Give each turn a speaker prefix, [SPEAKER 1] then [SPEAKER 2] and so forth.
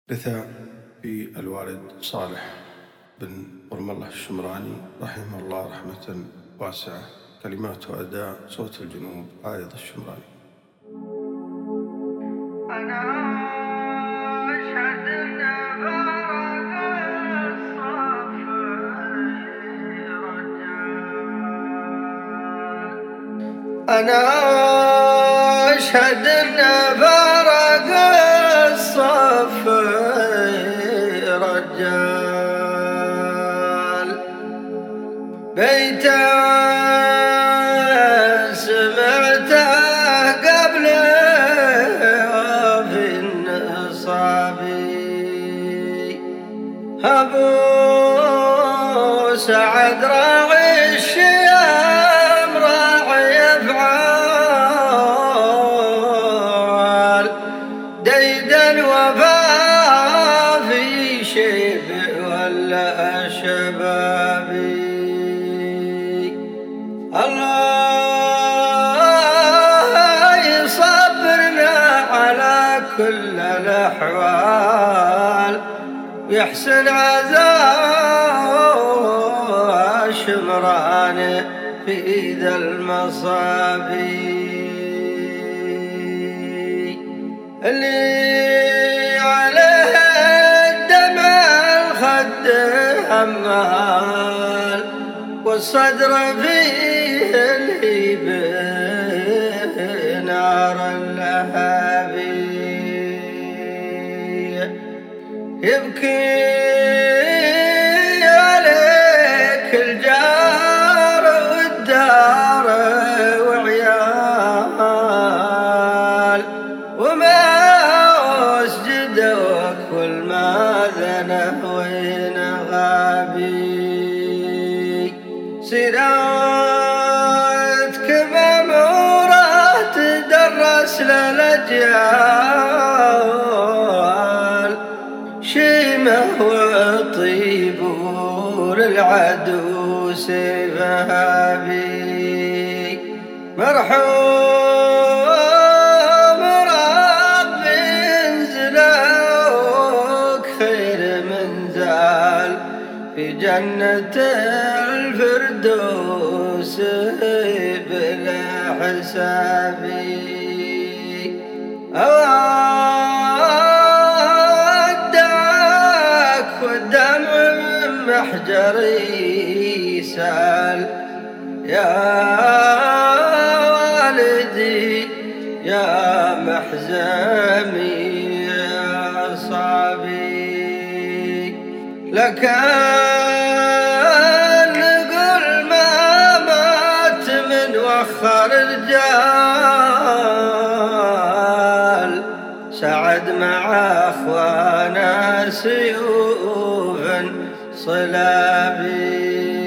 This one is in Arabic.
[SPEAKER 1] رث في الوالد صالح بن ورم الله الشمراني رحمه الله رحمة واسعة، كلمات وأداء صوت الجنوب عايض الشمراني.
[SPEAKER 2] أنا أشهد أن بارك الصف رجال، أنا أشهد أن بارك الصف رجال، بيته سمعته قبل في النصابي، أبو سعد راعي الشيام راعي أفعال، ديدا وفا في شيب ولا شبابي، الله يصبرنا على كل الأحوال، يحسن عزاء شمران في ذا المصابي، اللي عليه الدمع الخد همال، والصدر فيه الهيب نار اللهابي، يبكي عليك الجار والدار وعيال، وما اسجدوك والماذنه وين غابي، سيرتك مأمورة تدرس للأجيال، شيمه وطيب للعدو سيفها بي، مرحوم ربي ينزلوك خير منزال في جنة الفردوس بلا حسابي، أودعك والدمع من محجري سال، يا والدي يا محزمي يا صابي، لك نقول ما مات من وخر رجال، سعد مع أخوانا سيوفا صلابي.